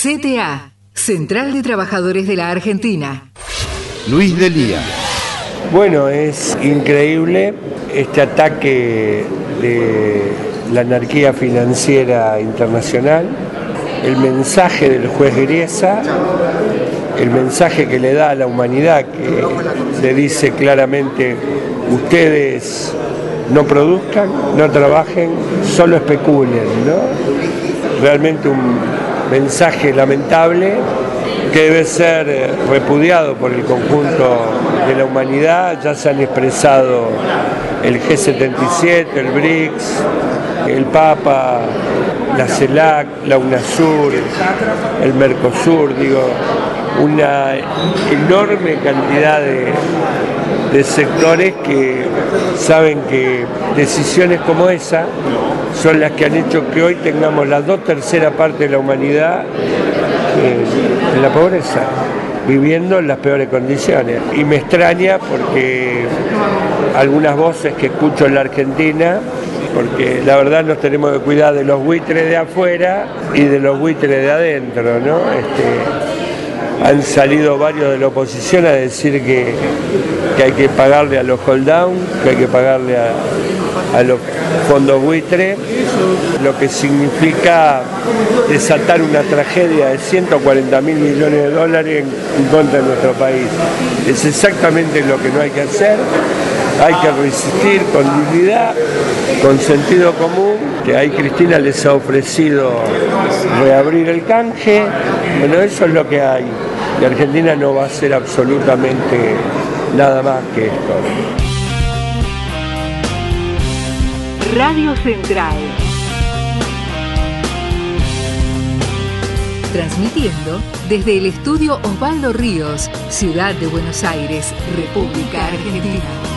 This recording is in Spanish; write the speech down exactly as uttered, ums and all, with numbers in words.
C T A, Central de Trabajadores de la Argentina. Luis Delía. Bueno, es increíble este ataque de la anarquía financiera internacional, el mensaje del juez Griesa, el mensaje que le da a la humanidad, que le dice claramente: ustedes no produzcan, no trabajen, solo especulen, ¿no? Realmente un mensaje lamentable que debe ser repudiado por el conjunto de la humanidad. Ya se han expresado el G setenta y siete, el B R I C S, el Papa, la CELAC, la UNASUR, el Mercosur, digo, una enorme cantidad de, de sectores que saben que decisiones como esa son las que han hecho que hoy tengamos las dos terceras partes de la humanidad eh, en la pobreza, viviendo en las peores condiciones. Y me extraña porque algunas voces que escucho en la Argentina, porque la verdad nos tenemos que cuidar de los buitres de afuera y de los buitres de adentro, ¿no? Este, han salido varios de la oposición a decir que, que hay que pagarle a los hold down, que hay que pagarle a, a los fondos buitre, lo que significa desatar una tragedia de ciento cuarenta mil millones de dólares en, en contra de nuestro país. Es exactamente lo que no hay que hacer. Hay que resistir con dignidad, con sentido común, que ahí Cristina les ha ofrecido reabrir el canje. Bueno, eso es lo que hay. Y Argentina no va a hacer absolutamente nada más que esto. Radio Central. Transmitiendo desde el estudio Osvaldo Ríos, Ciudad de Buenos Aires, República Argentina.